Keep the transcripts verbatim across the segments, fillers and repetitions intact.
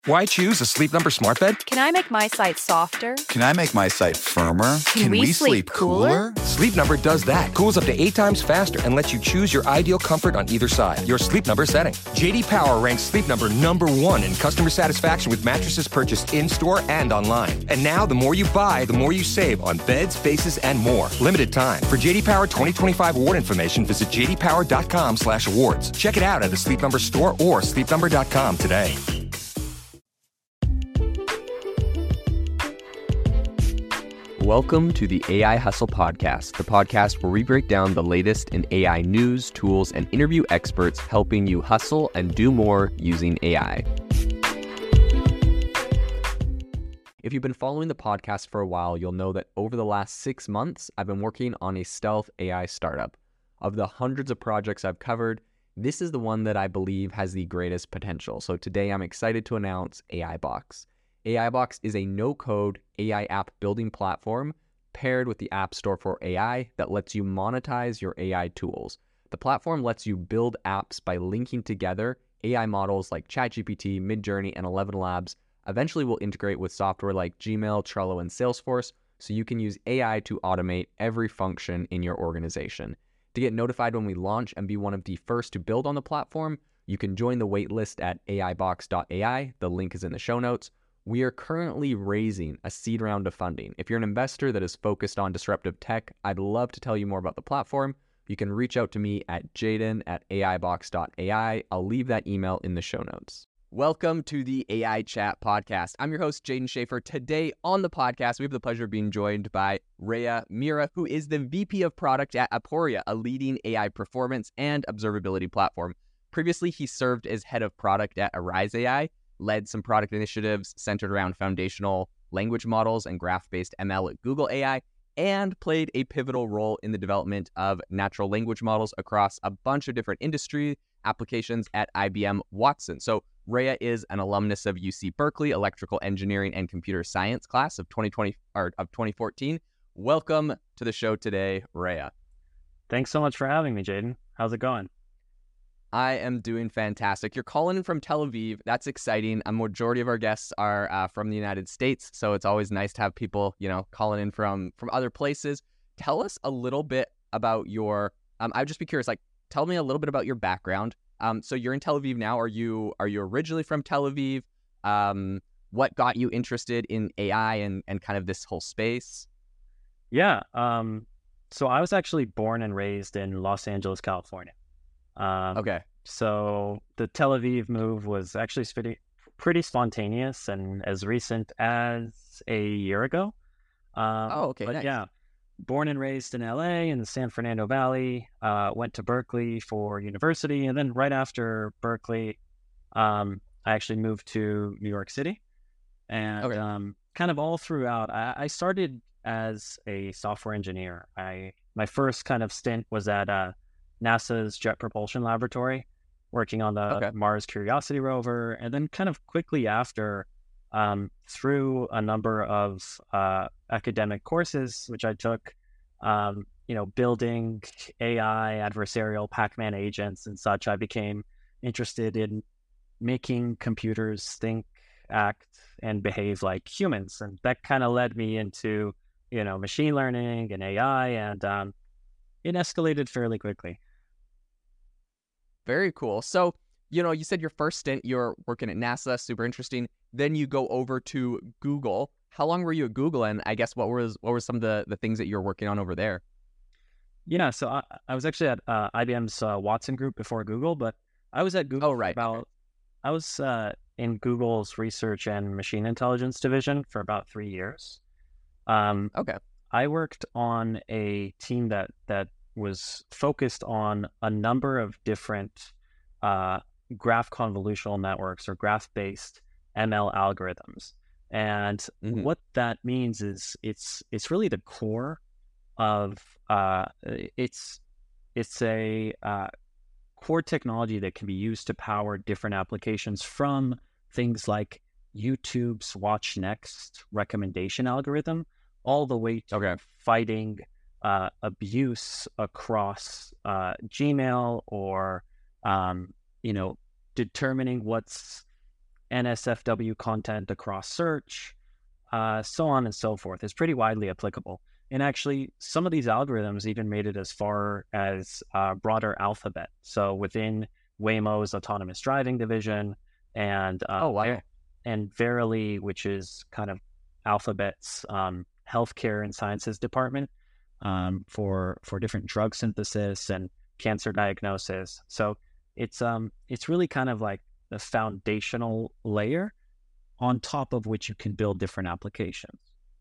Why choose a Sleep Number smart bed? Can I make my site softer? Can I make my site firmer? Can, Can we, we sleep, sleep cooler? cooler? Sleep Number does that. Cools up to eight times faster and lets you choose your ideal comfort on either side. Your Sleep Number setting. J D Power ranks Sleep Number number one in customer satisfaction with mattresses purchased in-store and online. And now, the more you buy, the more you save on beds, bases, and more. Limited time. For J D Power twenty twenty-five award information, visit j d power dot com slash awards. Check it out at a Sleep Number store or sleep number dot com today. Welcome to the A I Hustle Podcast, the podcast where we break down the latest in A I news, tools, and interview experts helping you hustle and do more using A I. If you've been following the podcast for a while, you'll know that over the last six months, I've been working on a stealth A I startup. Of the hundreds of projects I've covered, this is the one that I believe has the greatest potential. So today I'm excited to announce AIBox. AIBox is a no-code A I app building platform paired with the App Store for A I that lets you monetize your A I tools. The platform lets you build apps by linking together A I models like ChatGPT, Midjourney, and Eleven Labs. Eventually will integrate with software like Gmail, Trello, and Salesforce, so you can use A I to automate every function in your organization. To get notified when we launch and be one of the first to build on the platform, you can join the waitlist at A I box dot A I. The link is in the show notes. We are currently raising a seed round of funding. If you're an investor that is focused on disruptive tech, I'd love to tell you more about the platform. You can reach out to me at jaden at A I box dot A I. I'll leave that email in the show notes. Welcome to the A I Chat Podcast. I'm your host, Jaden Schaefer. Today on the podcast, we have the pleasure of being joined by Rhea Mira, who is the V P of Product at Aporia, a leading A I performance and observability platform. Previously, he served as head of product at Arise A I, led some product initiatives centered around foundational language models and graph-based M L at Google A I, and played a pivotal role in the development of natural language models across a bunch of different industry applications at I B M Watson. So Rhea is an alumnus of U C Berkeley Electrical Engineering and Computer Science class of twenty twenty or of twenty fourteen. Welcome to the show today, Rhea. Thanks so much for having me, Jaden. How's it going? I am doing fantastic. You're calling in from Tel Aviv. That's exciting. A majority of our guests are uh, from the United States, so it's always nice to have people, you know, calling in from from other places. Tell us a little bit about your. Um, I'd just be curious. Like, tell me a little bit about your background. Um, so you're in Tel Aviv now. Are you are you originally from Tel Aviv? Um, what got you interested in A I and and kind of this whole space? Yeah. Um, so I was actually born and raised in Los Angeles, California. Um, okay. So the Tel Aviv move was actually pretty, pretty spontaneous and as recent as a year ago. Um, oh, okay. But nice. yeah, born and raised in L A in the San Fernando Valley, uh, went to Berkeley for university. And then right after Berkeley, um, I actually moved to New York City. And okay. um, kind of all throughout, I, I started as a software engineer. I My first kind of stint was at uh, NASA's Jet Propulsion Laboratory, working on the okay. Mars Curiosity rover. And then kind of quickly after, um, through a number of uh, academic courses, which I took, um, you know, building A I, adversarial Pac-Man agents and such, I became interested in making computers think, act, and behave like humans. And that kind of led me into, you know, machine learning and A I, and um, it escalated fairly quickly. Very cool. So, you know, you said your first stint, you're working at NASA, super interesting. Then you go over to Google. How long were you at Google? And I guess what was what were some of the, the things that you were working on over there? Yeah, so I, I was actually at uh, I B M's uh, Watson Group before Google, but I was at Google oh, right. for about, I was uh, in Google's research and machine intelligence division for about three years. Um, okay. I worked on a team that that was focused on a number of different uh, graph convolutional networks or graph-based M L algorithms. And mm-hmm. what that means is it's it's really the core of uh, it's it's a uh, core technology that can be used to power different applications, from things like YouTube's Watch Next recommendation algorithm all the way to okay. fighting uh, abuse across uh, Gmail, or um, you know, determining what's N S F W content across search, uh, so on and so forth. It's pretty widely applicable. And actually, some of these algorithms even made it as far as uh, broader Alphabet. So within Waymo's autonomous driving division, and uh, Oh, wow. Ver- and Verily, which is kind of Alphabet's um, healthcare and sciences department um, for for different drug synthesis and cancer diagnosis. So it's um it's really kind of like the foundational layer on top of which you can build different applications.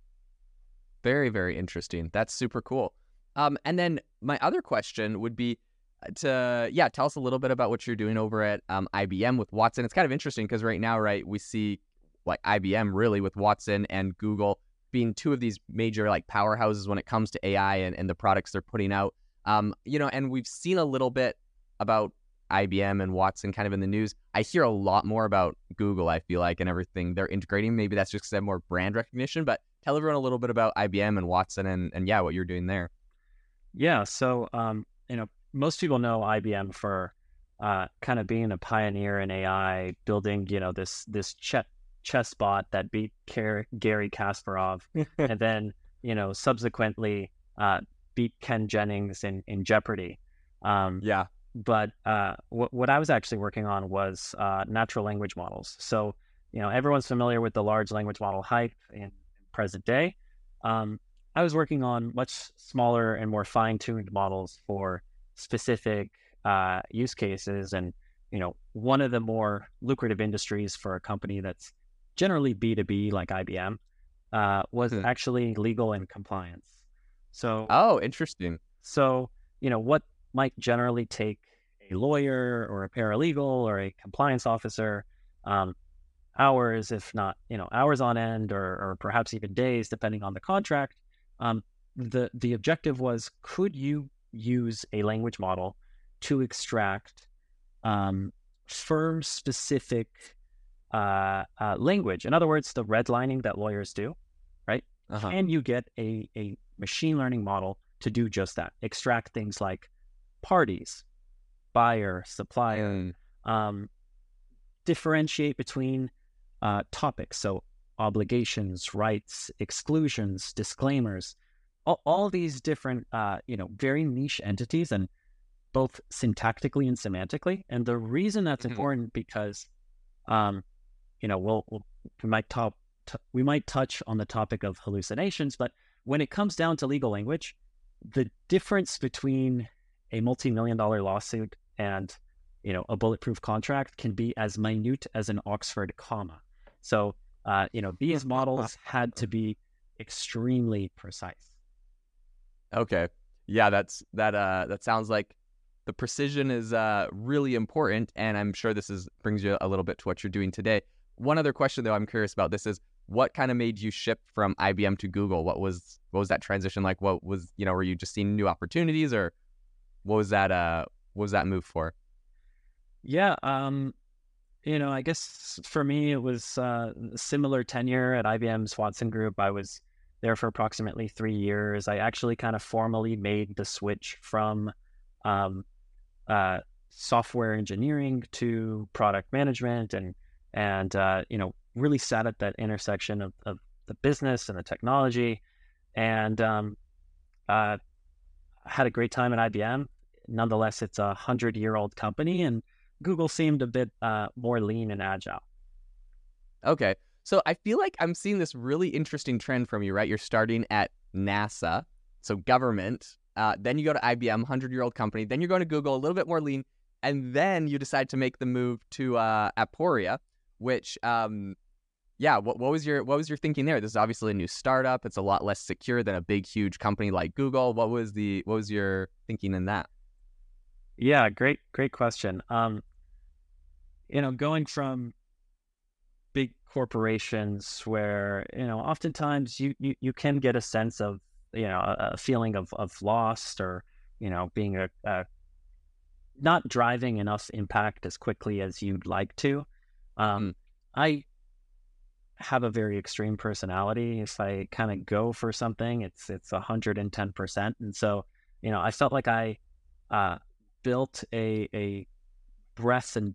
Very, very interesting. That's super cool. Um, and then my other question would be to, yeah, tell us a little bit about what you're doing over at um, I B M with Watson. It's kind of interesting because right now, right, we see like I B M really with Watson and Google being two of these major like powerhouses when it comes to A I and, and the products they're putting out. Um, you know, and we've seen a little bit about I B M and Watson kind of in the news. I hear a lot more about Google, I feel like, and everything they're integrating. Maybe that's just because they have more brand recognition, but tell everyone a little bit about I B M and Watson and, and yeah, what you're doing there. Yeah, so um, you know, most people know I B M for uh, kind of being a pioneer in A I, building, you know, this this ch- chess bot that beat Car- Gary Kasparov, and then, you know, subsequently uh, beat Ken Jennings in, in Jeopardy. Um, Yeah. But uh, what what I was actually working on was uh, natural language models. So, you know, everyone's familiar with the large language model hype in present day. Um, I was working on much smaller and more fine-tuned models for specific uh, use cases. And, you know, one of the more lucrative industries for a company that's generally B two B like I B M uh, was Hmm. actually legal and compliance. So, Oh, interesting. so, you know, what might generally take a lawyer or a paralegal or a compliance officer um, hours, if not, you know, hours on end, or, or perhaps even days, depending on the contract. Um, the the objective was, could you use a language model to extract um, firm-specific uh, uh, language? In other words, the redlining that lawyers do, right? Uh-huh. Can you get a, a machine learning model to do just that? Extract things like parties, buyer, supplier, Mm. um, differentiate between uh, topics, so obligations, rights, exclusions, disclaimers, all, all these different, uh, you know, very niche entities, and both syntactically and semantically. And the reason that's Mhm. important because, um, you know, we'll, we'll we might top t- we might touch on the topic of hallucinations, but when it comes down to legal language, the difference between a multi-million dollar lawsuit and, you know, a bulletproof contract can be as minute as an Oxford comma. So, uh, you know, these models had to be extremely precise. Okay. Yeah, that's that uh that sounds like the precision is uh really important, and I'm sure this is brings you a little bit to what you're doing today. One other question though I'm curious about this is what kind of made you shift from I B M to Google? What was what was that transition like? What was, you know, were you just seeing new opportunities, or what was that uh what was that move for? Yeah, um, you know, I guess for me it was uh, a similar tenure at I B M's Watson Group. I was there for approximately three years. I actually kind of formally made the switch from um, uh, software engineering to product management, and and uh, you know, really sat at that intersection of, of the business and the technology, and um, uh, had a great time at I B M. Nonetheless, it's a hundred-year-old company, and Google seemed a bit uh, more lean and agile. Okay. So I feel like I'm seeing this really interesting trend from you, right? You're starting at NASA, so government, uh, then you go to I B M, hundred-year-old company, then you're going to Google, a little bit more lean, and then you decide to make the move to uh, Aporia, which, um, yeah, what, what was your what was your thinking there? This is obviously a new startup. It's a lot less secure than a big, huge company like Google. What was the what was your thinking in that? Yeah, great, great question. Um, you know, going from big corporations where, you know, oftentimes you, you, you can get a sense of, you know, a, a feeling of, of lost, or, you know, being a, a not driving enough impact as quickly as you'd like to. Um, Mm. I have a very extreme personality. If I kind of go for something, it's it's one hundred ten percent. And so, you know, I felt like I uh, built a a breadth and depth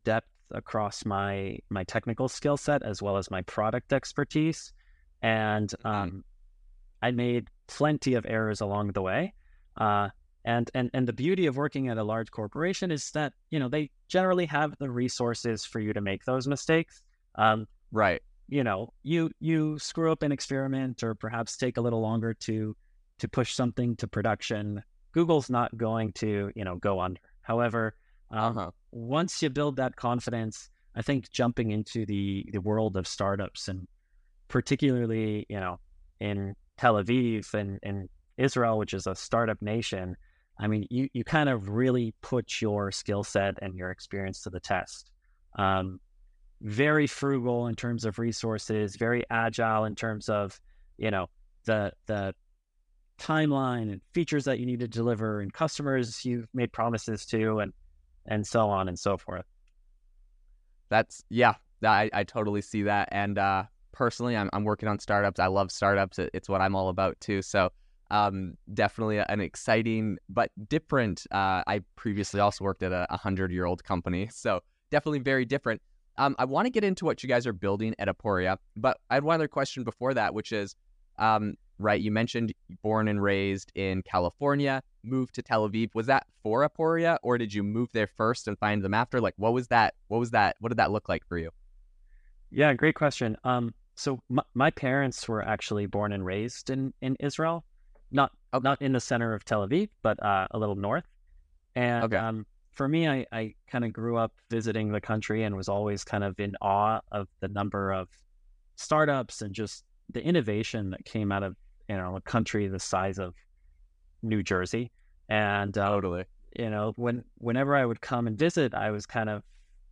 across my my technical skill set as well as my product expertise, and um, I made plenty of errors along the way. Uh, and and and the beauty of working at a large corporation is that, you know, they generally have the resources for you to make those mistakes. Um, Right. you know, you you screw up an experiment or perhaps take a little longer to to push something to production, Google's not going to, you know, go under. However, um, Uh-huh. once you build that confidence, I think jumping into the the world of startups, and particularly, you know, in Tel Aviv and in Israel, which is a startup nation, I mean, you you kind of really put your skill set and your experience to the test. Um, very frugal in terms of resources, very agile in terms of, you know, the the timeline and features that you need to deliver and customers you've made promises to, and and so on and so forth. That's yeah, I, I totally see that. And uh, personally, I'm I'm working on startups. I love startups. It, it's what I'm all about too. So um, definitely an exciting but different. Uh, I previously also worked at a hundred year old company, so definitely very different. Um, I want to get into what you guys are building at Aporia, but I had one other question before that, which is, um, right, you mentioned born and raised in California, moved to Tel Aviv. Was that for Aporia, or did you move there first and find them after? Like, what was that? What was that? What did that look like for you? Yeah, great question. Um, so my, my parents were actually born and raised in in Israel, not Okay. not in the center of Tel Aviv, but uh, a little north. And Okay. um, for me, I, I kind of grew up visiting the country and was always kind of in awe of the number of startups and just the innovation that came out of, you know, a country the size of New Jersey. And uh, Totally. you know, when whenever I would come and visit, I was kind of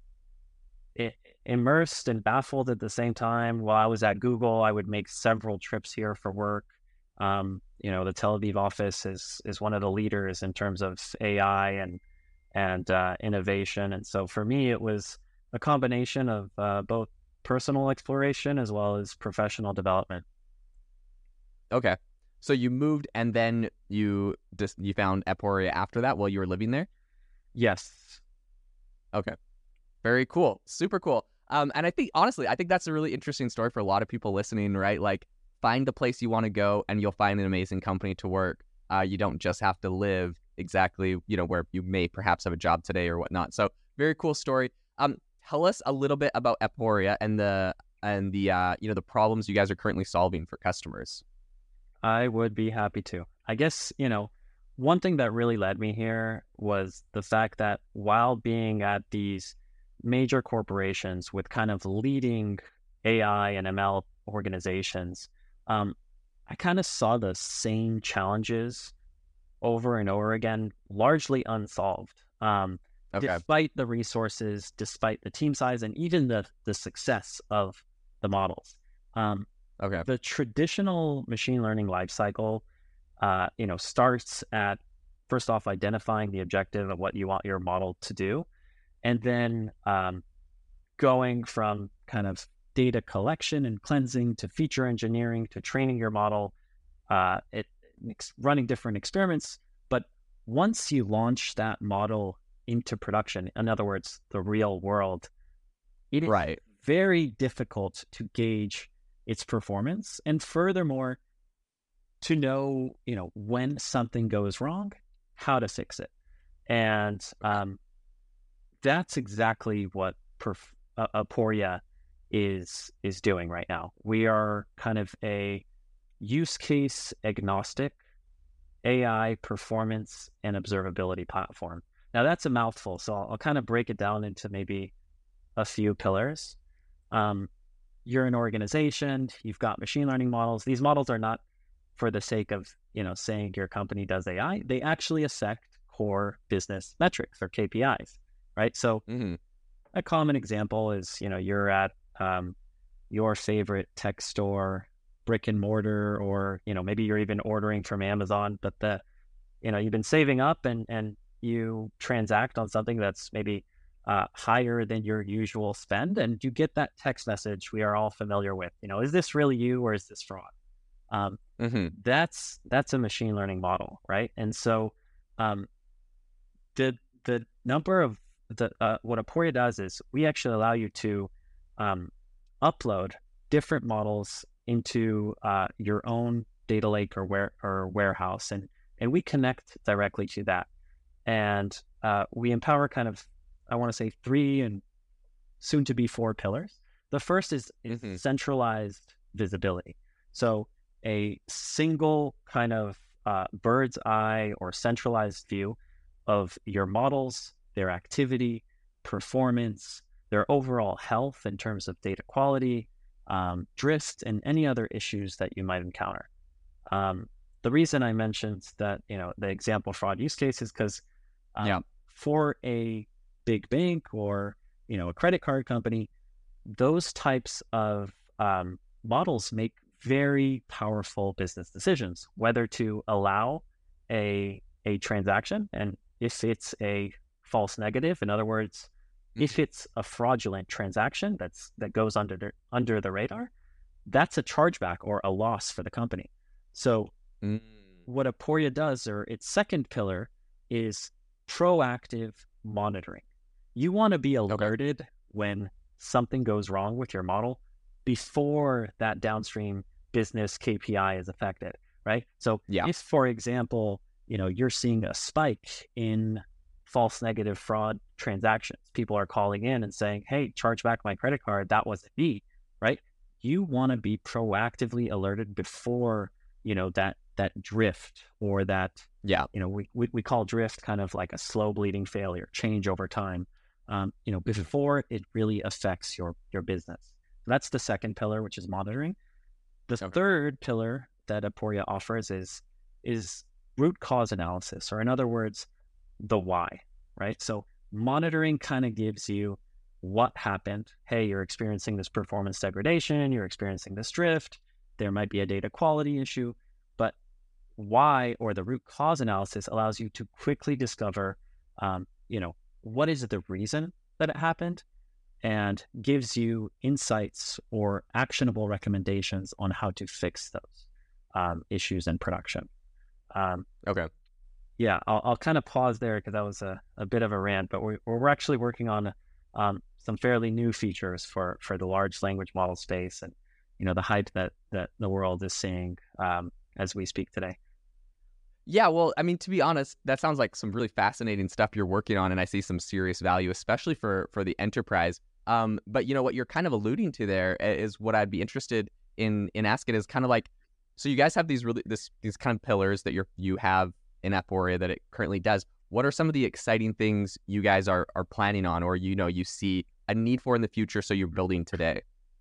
i- immersed and baffled at the same time. While I was at Google, I would make several trips here for work. Um, you know, the Tel Aviv office is is one of the leaders in terms of A I and and uh, innovation. And so for me, it was a combination of uh, both personal exploration as well as professional development. Okay. So you moved and then you just you found Aporia after that while you were living there? Yes. Okay. Very cool. Super cool. Um, and I think, honestly, I think that's a really interesting story for a lot of people listening, right? Like, find the place you want to go and you'll find an amazing company to work. Uh, you don't just have to live exactly, you know, where you may perhaps have a job today or whatnot. So very cool story. Um, tell us a little bit about Aporia and the, and the, uh, you know, the problems you guys are currently solving for customers. I would be happy to. I guess, you know, one thing that really led me here was the fact that while being at these major corporations with kind of leading A I and M L organizations, um, I kind of saw the same challenges over and over again, largely unsolved. Um, Okay. Despite the resources, despite the team size, and even the the success of the models. Um, Okay. the traditional machine learning lifecycle, uh, you know, starts at first off identifying the objective of what you want your model to do, and then um, going from kind of data collection and cleansing to feature engineering to training your model, uh, it ex- running different experiments. But once you launch that model into production, in other words, the real world, it is Right. very difficult to gauge its performance, and furthermore, to know, you know, when something goes wrong, how to fix it. And um, that's exactly what Perf- uh, Aporia is is doing right now. We are kind of a use case agnostic A I performance and observability platform. Now that's a mouthful, so I'll, I'll kind of break it down into maybe a few pillars. Um, you're an organization, you've got machine learning models. These models are not for the sake of, you know, saying your company does A I. They actually affect core business metrics or K P Is, right? So Mm-hmm. a common example is, you know, you're at um, your favorite tech store, brick and mortar, or, you know, maybe you're even ordering from Amazon, but the, you know, you've been saving up and, and you transact on something that's maybe uh, higher than your usual spend, and you get that text message we are all familiar with. You know, is this really you or is this fraud? Um, Mm-hmm. that's that's a machine learning model, right? And so um, the the number of the uh, what Aporia does is we actually allow you to um, upload different models into uh, your own data lake or where or warehouse, and and we connect directly to that, and uh, we empower kind of, I want to say, three and soon to be four pillars. The first is, is Mm-hmm. centralized visibility. So a single kind of uh, bird's eye or centralized view of your models, their activity, performance, their overall health in terms of data quality, um, drift, and any other issues that you might encounter. Um, the reason I mentioned that, you know, the example fraud use case is because um, Yeah. for a big bank or, you know, a credit card company, those types of um, models make very powerful business decisions, whether to allow a a transaction, and if it's a false negative, in other words, if it's a fraudulent transaction that's that goes under the, under the radar, that's a chargeback or a loss for the company. So Mm. what Aporia does, or its second pillar, is proactive monitoring. You want to be alerted when something goes wrong with your model before that downstream business K P I is affected, right? So Yeah. if, for example, you know, you're seeing a spike in false negative fraud transactions, people are calling in and saying, hey, charge back my credit card, that wasn't me, right? You want to be proactively alerted before, you know, that that drift or that, Yeah. you know, we, we, we call drift kind of like a slow bleeding failure, change over time, um, you know, before it really affects your, your business. That's the second pillar, which is monitoring. The Okay. third pillar that Aporia offers is, is root cause analysis, or in other words, the why, right? So monitoring kind of gives you what happened. Hey, you're experiencing this performance degradation, you're experiencing this drift, there might be a data quality issue, but why, or the root cause analysis, allows you to quickly discover, um, you know, what is the reason that it happened, and gives you insights or actionable recommendations on how to fix those um, issues in production. Um, Okay. yeah, I'll, I'll kind of pause there because that was a, a bit of a rant, but we're, we're actually working on um, some fairly new features for, for the large language model space, and, you know, the hype that, that the world is seeing um, as we speak today. Yeah, well, I mean, to be honest, that sounds like some really fascinating stuff you're working on, and I see some serious value, especially for for the enterprise. Um, but you know what you're kind of alluding to there is what I'd be interested in in asking is kind of like, so you guys have these really this these kind of pillars that you're you have in Aporia that it currently does. What are some of the exciting things you guys are are planning on, or you know you see a need for in the future, so you're building today?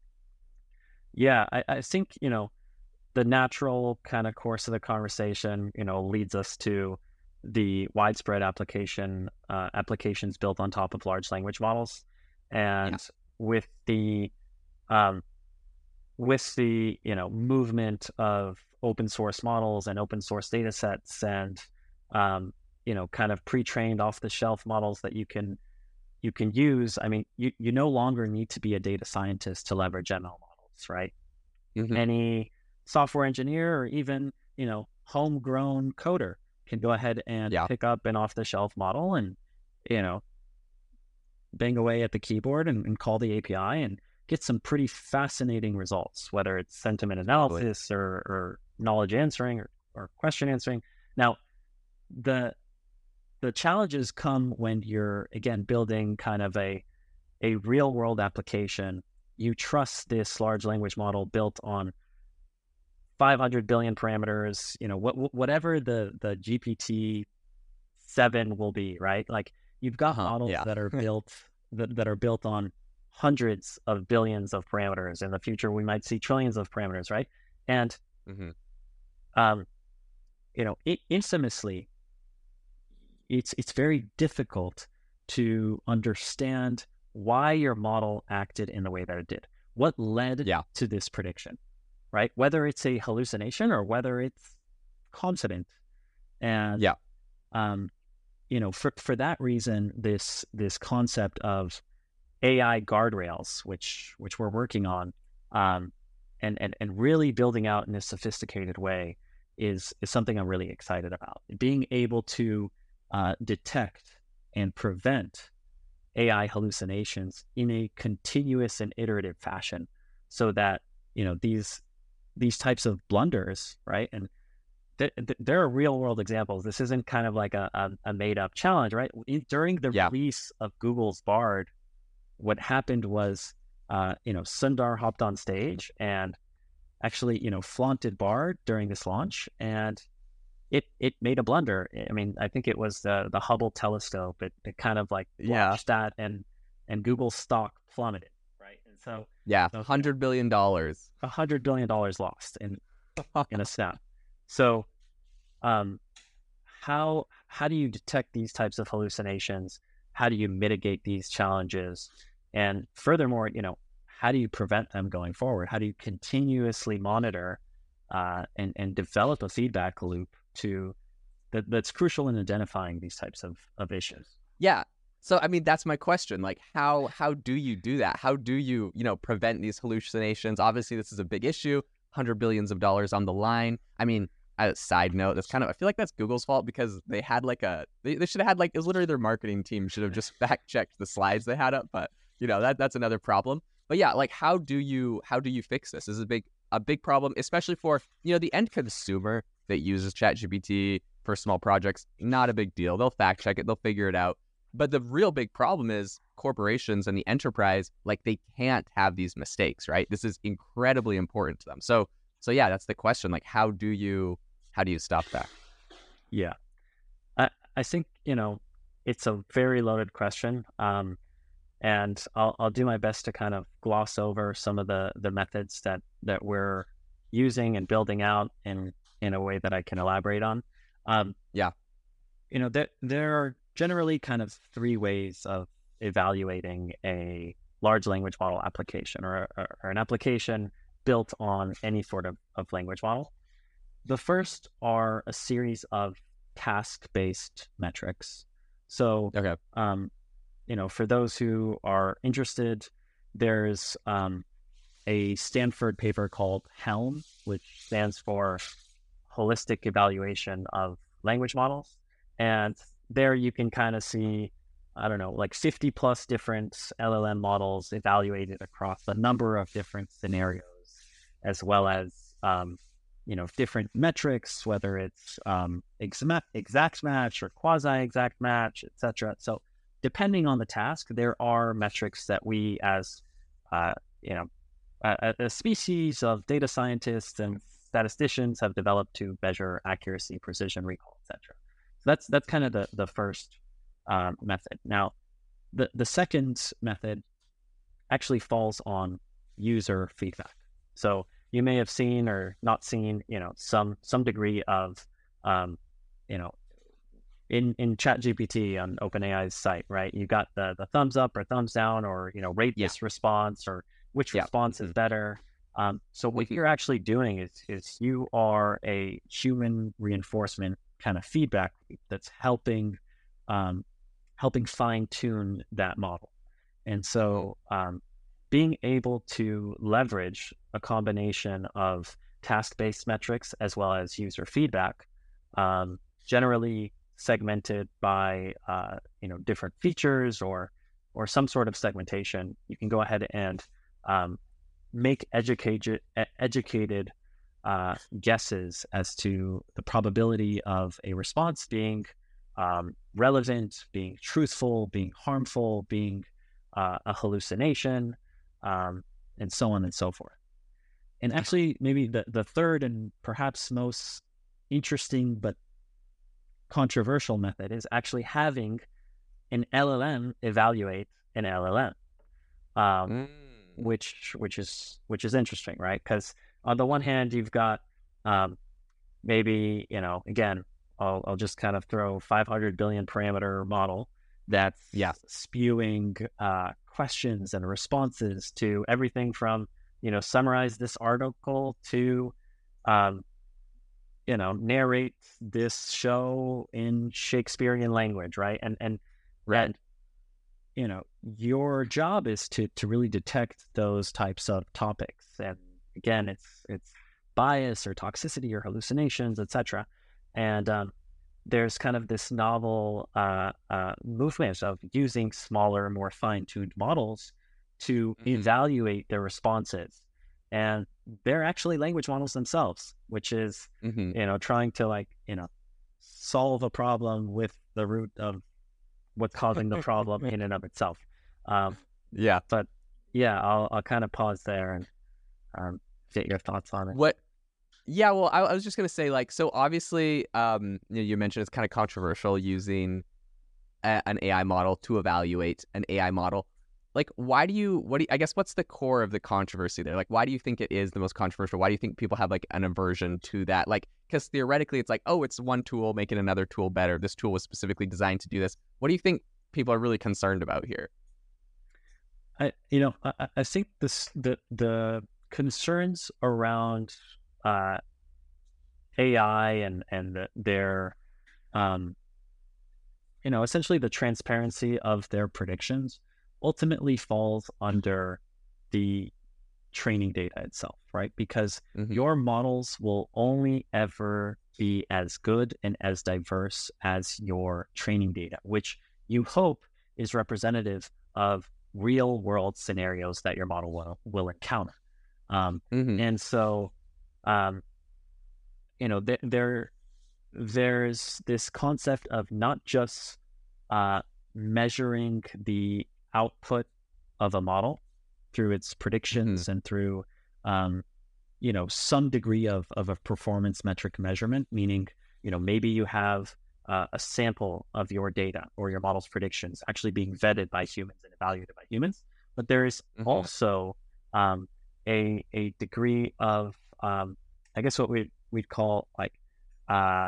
Yeah, I, I think, you know, the natural kind of course of the conversation, you know, leads us to the widespread application uh, applications built on top of large language models, and Yeah. with the um, with the you know movement of open source models and open source data sets, and um, you know kind of pre-trained off the shelf models that you can you can use. I mean, you you no longer need to be a data scientist to leverage M L models, right? Mm-hmm. Any software engineer or even, you know, homegrown coder can go ahead and Yeah. pick up an off-the-shelf model and, you know, bang away at the keyboard and, and call the A P I and get some pretty fascinating results, whether it's sentiment analysis or, or knowledge answering or, or question answering. Now, the the challenges come when you're, again, building kind of a a real-world application. You trust this large language model built on five hundred billion parameters, you know, what, whatever the, the G P T seven will be, right? Like, you've got Uh-huh, models yeah. that are built that, that are built on hundreds of billions of parameters. In the future, we might see trillions of parameters, right? And, Mm-hmm. um, you know, it, infamously, it's it's very difficult to understand why your model acted in the way that it did. What led Yeah. to this prediction, right? Whether it's a hallucination or whether it's confident. And, Yeah. um, you know, for, for that reason, this this concept of A I guardrails, which which we're working on, um, and, and, and really building out in a sophisticated way is, is something I'm really excited about. Being able to uh, detect and prevent A I hallucinations in a continuous and iterative fashion, so that, you know, these these types of blunders, right? And th- th- there are real world examples. This isn't kind of like a, a, a made up challenge, right? In, during the Yeah. release of Google's Bard, what happened was, uh, you know, Sundar hopped on stage and actually, you know, flaunted Bard during this launch, and it it made a blunder. I mean, I think it was the the Hubble telescope. It, it kind of like Yeah. launched that, and and Google's stock plummeted, right? And so Yeah, so, one hundred billion dollars. a hundred billion dollars lost in in a snap. So, um, how how do you detect these types of hallucinations? How do you mitigate these challenges? And furthermore, you know, how do you prevent them going forward? How do you continuously monitor uh, and and develop a feedback loop to that that's crucial in identifying these types of of issues? Yeah. So, I mean, that's my question. Like, how how do you do that? How do you, you know, prevent these hallucinations? Obviously, this is a big issue. one hundred billions of dollars on the line. I mean, as a side note, that's kind of, I feel like that's Google's fault, because they had like a, they, they should have had like, it was literally their marketing team should have just fact checked the slides they had up. But, you know, that that's another problem. But yeah, like, how do you, how do you fix this? This is a big, a big problem, especially for, you know, the end consumer that uses ChatGPT for small projects. Not a big deal. They'll fact check it. They'll figure it out. But the real big problem is corporations and the enterprise, like, they can't have these mistakes, right? This is incredibly important to them. So, so yeah, that's the question. Like, how do you, how do you stop that? Yeah, I I think, you know, it's a very loaded question, um, and I'll I'll do my best to kind of gloss over some of the the methods that that we're using and building out in in a way that I can elaborate on. Um, Yeah. You know, there there are generally kind of three ways of evaluating a large language model application, or, or, or an application built on any sort of, of language model. The first are a series of task-based metrics. So, Okay. um, you know, for those who are interested, there's um, a Stanford paper called HELM, which stands for Holistic Evaluation of Language Models. And there you can kind of see, I don't know, like fifty plus different L L M models evaluated across a number of different scenarios, as well as, um, you know, different metrics, whether it's um, exact, exact match or quasi-exact match, et cetera. So depending on the task, there are metrics that we as, uh, you know, a, a species of data scientists and statisticians have developed to measure accuracy, precision, recall, et cetera. So that's that's kind of the the first um, method. Now, the the second method actually falls on user feedback. So you may have seen or not seen, you know, some some degree of, um, you know, in in ChatGPT on OpenAI's site, right? You got the the thumbs up or thumbs down, or, you know, rate Yeah. this response, or which Yeah. response is better. Um, so what you're actually doing is is you are a human reinforcement kind of feedback loop that's helping um, helping fine tune that model. And so um, being able to leverage a combination of task-based metrics as well as user feedback, um, generally segmented by uh, you know, different features or or some sort of segmentation, you can go ahead and um, make educated educated uh, guesses as to the probability of a response being um, relevant, being truthful, being harmful, being uh, a hallucination, um, and so on and so forth. And actually, maybe the, the third and perhaps most interesting but controversial method is actually having an L L M evaluate an L L M. Um, Mm. which which is which is interesting, right? Because on the one hand, you've got um, maybe, you know, again, I'll I'll just kind of throw five hundred billion parameter model that's Yeah. spewing uh, questions and responses to everything from, you know, summarize this article to, um, you know, narrate this show in Shakespearean language, right? And and Right. and you know, your job is to to really detect those types of topics. And again, it's it's bias or toxicity or hallucinations, et cetera. And um, there's kind of this novel uh, uh, movement of using smaller, more fine-tuned models to Mhm. evaluate their responses. And they're actually language models themselves, which is, Mhm. you know, trying to like, you know, solve a problem with the root of what's causing the problem in and of itself. Um, Yeah. but yeah, I'll I'll kind of pause there and um, get your thoughts on it. What? Yeah. Well, I, I was just gonna say, like, so obviously, um, you, know, you mentioned it's kind of controversial using a, an A I model to evaluate an A I model. Like, why do you? What do you, I guess what's the core of the controversy there? Like, why do you think it is the most controversial? Why do you think people have like an aversion to that? Like, because theoretically, it's like, oh, it's one tool making another tool better. This tool was specifically designed to do this. What do you think people are really concerned about here? I you know I, I think this the the concerns around uh, A I and and the, their um, you know essentially the transparency of their predictions ultimately falls under the training data itself, right? Because Mhm. your models will only ever be as good and as diverse as your training data, which you hope is representative of real world scenarios that your model will, will encounter. Um, Mhm. and so, um, you know, th- there, there's this concept of not just uh, measuring the output of a model through its predictions Mhm. and through um, you know some degree of of a performance metric measurement, meaning you know maybe you have uh, a sample of your data or your model's predictions actually being vetted by humans and evaluated by humans, but there's Mhm. also um, a a degree of um, I guess what we we'd call like uh,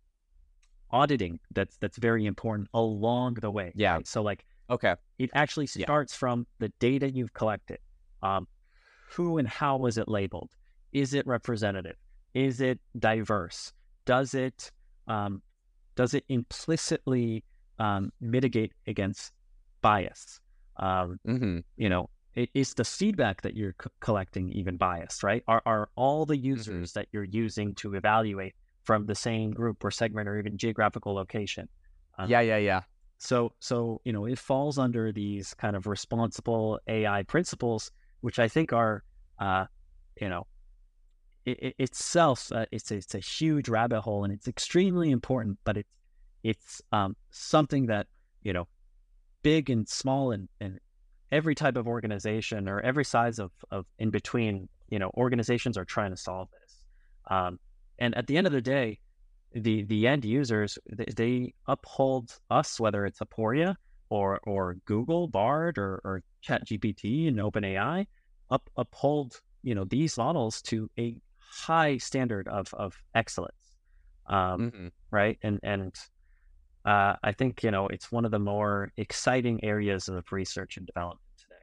auditing that's that's very important along the way. Yeah. Right? So like Okay. it actually Yeah. starts from the data you've collected. Um, who and how was it labeled? Is it representative? Is it diverse? Does it um, does it implicitly um, mitigate against bias? Um, Mhm. you know, i- is the feedback that you're c- collecting even biased? Right? Are are all the users that you're using to evaluate from the same group or segment or even geographical location? Um, Yeah. Yeah. Yeah. so, so you know, it falls under these kind of responsible A I principles, which I think are, uh, you know, it, it itself uh, it's a, it's a huge rabbit hole, and it's extremely important. But it's it's um, something that you know, big and small, and, and every type of organization or every size of of in between, you know, organizations are trying to solve this. Um, and at the end of the day, the the end users they, they uphold us, whether it's Aporia or or Google Bard or, or ChatGPT and OpenAI, up uphold you know these models to a high standard of of excellence, um, Mhm. right? And and uh, I think you know it's one of the more exciting areas of research and development today.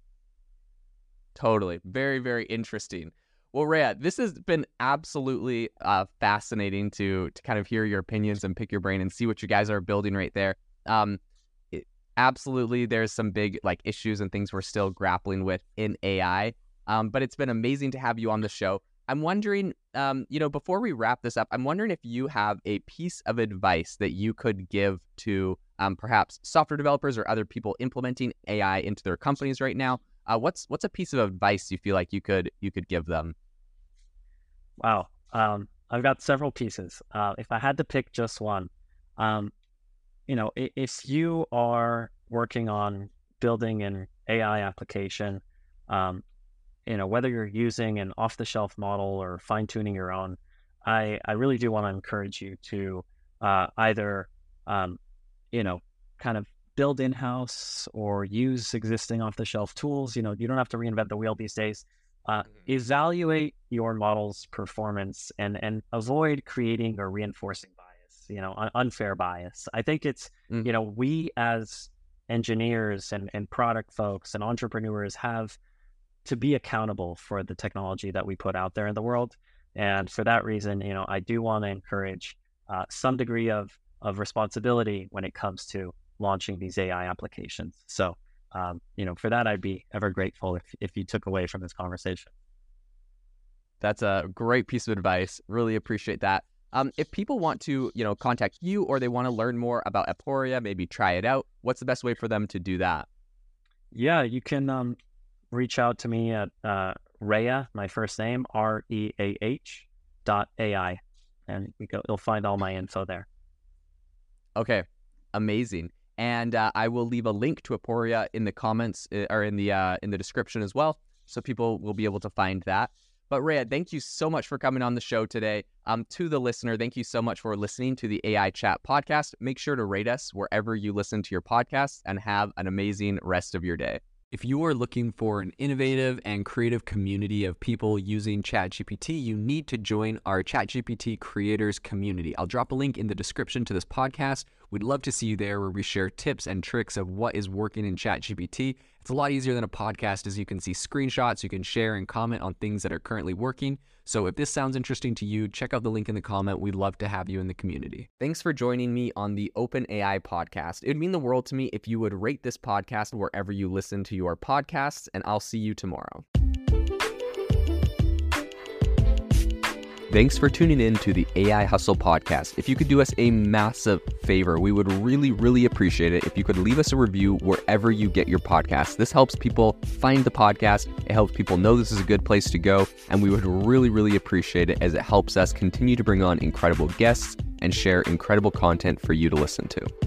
Totally. Very, very interesting. Well, Rhea, this has been absolutely uh, fascinating to to kind of hear your opinions and pick your brain and see what you guys are building right there. Um, it, absolutely, there's some big like issues and things we're still grappling with in A I. Um, but it's been amazing to have you on the show. I'm wondering, um, you know, before we wrap this up, I'm wondering if you have a piece of advice that you could give to um, perhaps software developers or other people implementing A I into their companies right now. Uh, what's what's a piece of advice you feel like you could you could give them? Wow, um, I've got several pieces. Uh, if I had to pick just one, um, you know, i- if you are working on building an A I application, um, you know, whether you're using an off-the-shelf model or fine-tuning your own, I, I really do want to encourage you to uh, either, um, you know, kind of build in-house or use existing off-the-shelf tools. You know, you don't have to reinvent the wheel these days. Uh, evaluate your model's performance and and avoid creating or reinforcing bias. You know, un- unfair bias. I think it's Mm. you know we as engineers and and product folks and entrepreneurs have to be accountable for the technology that we put out there in the world. And for that reason, you know, I do want to encourage uh, some degree of of responsibility when it comes to launching these A I applications. So, um, you know, for that, I'd be ever grateful if if you took away from this conversation. That's a great piece of advice. Really appreciate that. Um, if people want to, you know, contact you or they want to learn more about Aporia, maybe try it out, what's the best way for them to do that? Yeah, you can um, reach out to me at uh, Reah, my first name, R E A H dot A I, and you go, you'll find all my info there. Okay, amazing. And uh, I will leave a link to Aporia in the comments uh, or in the uh, in the description as well, so people will be able to find that. But Reah, thank you so much for coming on the show today. Um, to the listener, thank you so much for listening to the A I Chat podcast. Make sure to rate us wherever you listen to your podcasts and have an amazing rest of your day. If you are looking for an innovative and creative community of people using ChatGPT, you need to join our ChatGPT creators community. I'll drop a link in the description to this podcast. We'd love to see you there, where we share tips and tricks of what is working in ChatGPT. It's a lot easier than a podcast, as you can see screenshots, you can share and comment on things that are currently working. So if this sounds interesting to you, check out the link in the comment. We'd love to have you in the community. Thanks for joining me on the OpenAI podcast. It would mean the world to me if you would rate this podcast wherever you listen to your podcasts, and I'll see you tomorrow. Thanks for tuning in to the A I Hustle podcast. If you could do us a massive favor, we would really, really appreciate it if you could leave us a review wherever you get your podcasts. This helps people find the podcast. It helps people know this is a good place to go. And we would really, really appreciate it, as it helps us continue to bring on incredible guests and share incredible content for you to listen to.